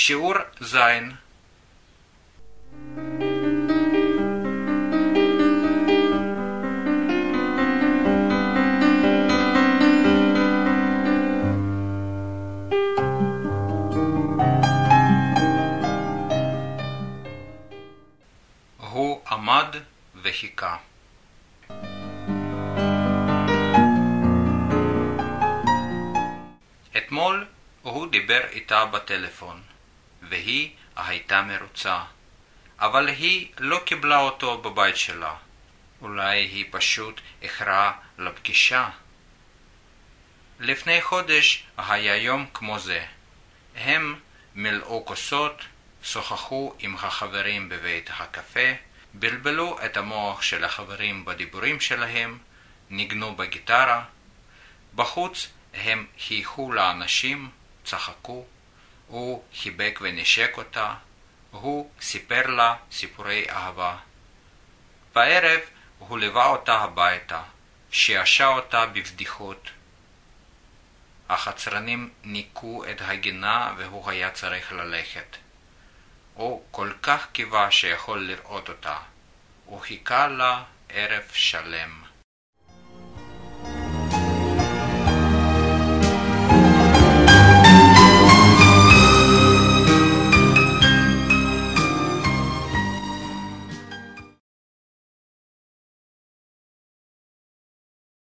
שיעור זין. הוא עמד וחיכה. אתמול הוא דיבר איתה בטלפון, והיא הייתה מרוצה, אבל היא לא קיבלה אותו בבית שלה. אולי היא פשוט איחרה לפגישה. לפני חודש היה יום כמו זה. הם מילאו כוסות, שוחחו עם החברים בבית הקפה, בלבלו את המוח של החברים בדיבורים שלהם, ניגנו בגיטרה. בחוץ הם חייכו לאנשים, צחקו, הוא חיבק ונשק אותה, הוא סיפר לה סיפורי אהבה. בערב הוא ליווה אותה הביתה, שעשע אותה בבדיחות. החצרנים ניקו את הגינה והוא היה צריך ללכת. הוא כל כך קיווה שיכול לראות אותה. הוא חיכה לה ערב שלם.